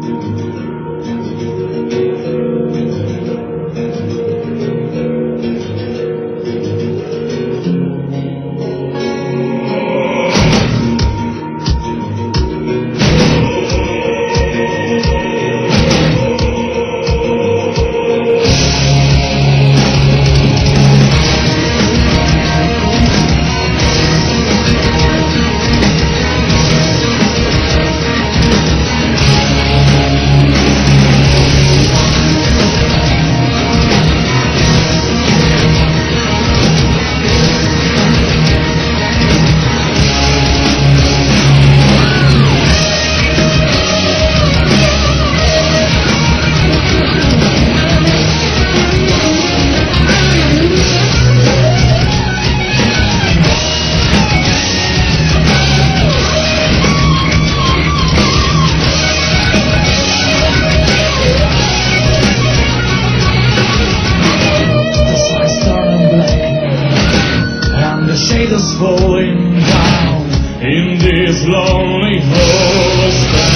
Shadows falling down in this lonely hole.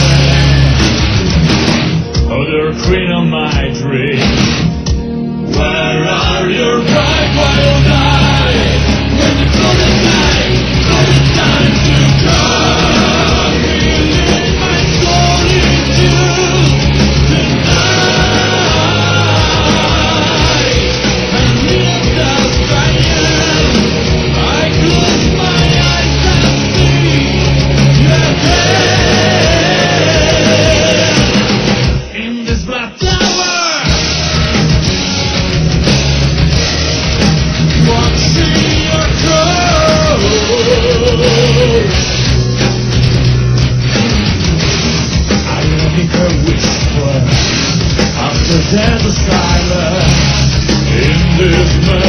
Other queen of my dream, where are your bright wild eyes? When the golden night, golden time to come, in my solitude tonight. I need the fire. I close my eyes and see your head in this black tower, watching your clothes. I hear her whisper after there's a silence in this